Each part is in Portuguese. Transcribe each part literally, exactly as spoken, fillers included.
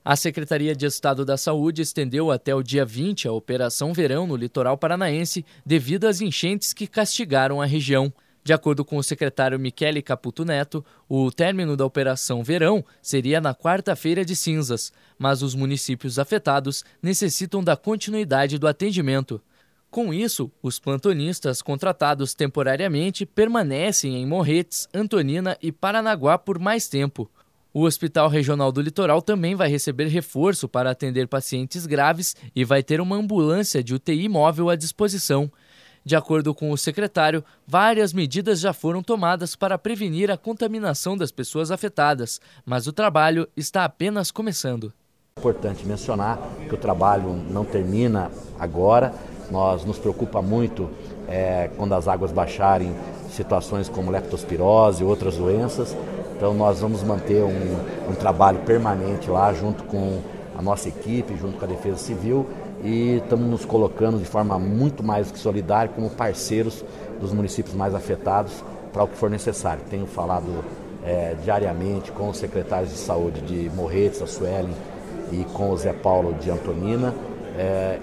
A Secretaria de Estado da Saúde estendeu até o dia vinte a Operação Verão no litoral paranaense devido às enchentes que castigaram a região. De acordo com o secretário Michele Caputo Neto, o término da Operação Verão seria na quarta-feira de cinzas, mas os municípios afetados necessitam da continuidade do atendimento. Com isso, os plantonistas contratados temporariamente permanecem em Morretes, Antonina e Paranaguá por mais tempo. O Hospital Regional do Litoral também vai receber reforço para atender pacientes graves e vai ter uma ambulância de U T I móvel à disposição. De acordo com o secretário, várias medidas já foram tomadas para prevenir a contaminação das pessoas afetadas, mas o trabalho está apenas começando. É importante mencionar que o trabalho não termina agora. Nós nos preocupa muito é, quando as águas baixarem, situações como leptospirose e outras doenças. Então nós vamos manter um, um trabalho permanente lá junto com a nossa equipe, junto com a Defesa Civil, e estamos nos colocando de forma muito mais que solidária como parceiros dos municípios mais afetados para o que for necessário. Tenho falado é, diariamente com os secretários de saúde de Morretes, a Suelen, e com o Zé Paulo de Antonina, é,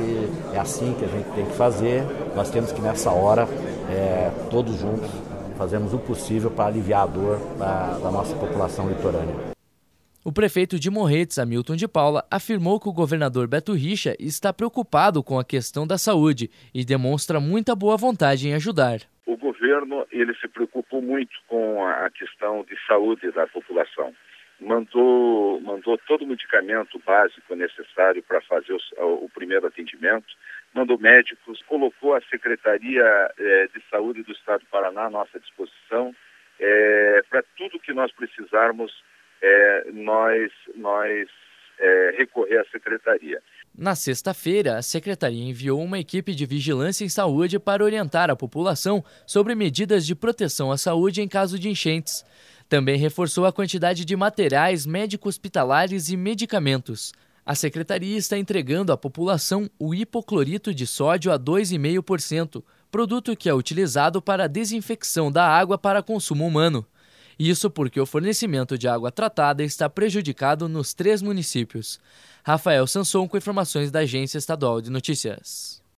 e é assim que a gente tem que fazer. Nós temos que nessa hora, é, todos juntos, fazemos o possível para aliviar a dor da, da nossa população litorânea. O prefeito de Morretes, Hamilton de Paula, afirmou que o governador Beto Richa está preocupado com a questão da saúde e demonstra muita boa vontade em ajudar. O governo ele se preocupou muito com a questão de saúde da população. Mandou, mandou todo o medicamento básico necessário para fazer o, o primeiro atendimento, mandou médicos, colocou a Secretaria eh, de Saúde do Estado do Paraná à nossa disposição eh, para tudo que nós precisarmos, eh, nós, nós eh, recorrer à Secretaria. Na sexta-feira, a Secretaria enviou uma equipe de vigilância em saúde para orientar a população sobre medidas de proteção à saúde em caso de enchentes. Também reforçou a quantidade de materiais médico-hospitalares e medicamentos. A Secretaria está entregando à população o hipoclorito de sódio a dois vírgula cinco por cento, produto que é utilizado para a desinfecção da água para consumo humano. Isso porque o fornecimento de água tratada está prejudicado nos três municípios. Rafael Sanson com informações da Agência Estadual de Notícias.